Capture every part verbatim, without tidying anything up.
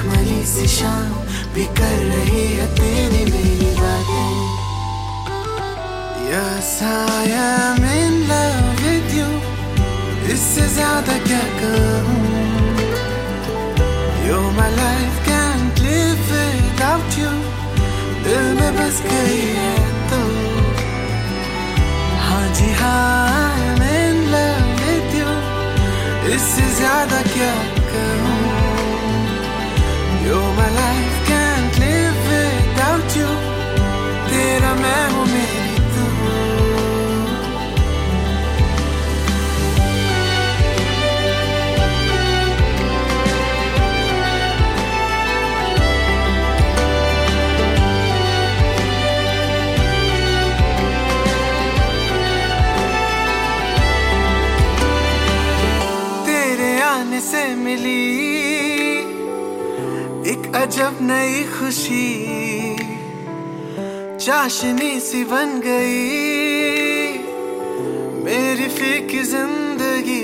मखमली सी शाम भी कर रही है तेरी मेरी बातें। Yes, I am in love with you, इससे ज्यादा क्या कहूँ। You're my life, can't live without you, दिल में बस गई है तू। हाँ जी हाँ, I'm in love with you, इससे ज्यादा क्या कहूँ। You're my life, can't live without you, तेरा मैं हूँ मेरी तू। तेरे आने से मिली एक अजब नई खुशी, चाशनी सी बन गई मेरी फीकी जिंदगी।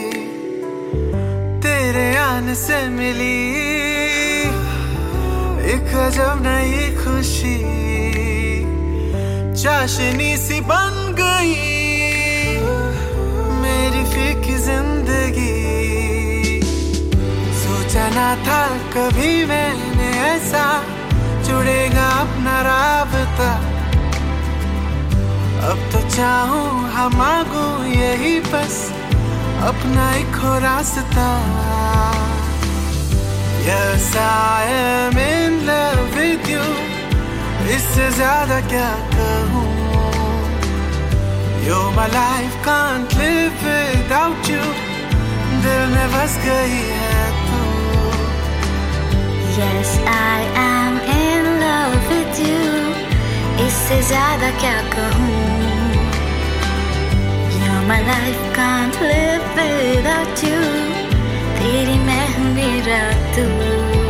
तेरे आने से मिली एक अजब नई खुशी, चाशनी सी बन गई मेरी फीकी जिंदगी। सोचा ना था कभी मैंने ऐसा जुड़ेगा अपना राबता, अब तो चाहूं हम मांगू यही बस अपना एक हो रास्ता। Yes, I am in love with you, इससे ज्यादा क्या कहूँ। You're my life, can't live without you, दिल में बस गई है तू। Yes, I am in love with you, इससे ज्यादा क्या कहूँ। You're my life, can't live without you, तेरी मैं हूँ मेरा तू।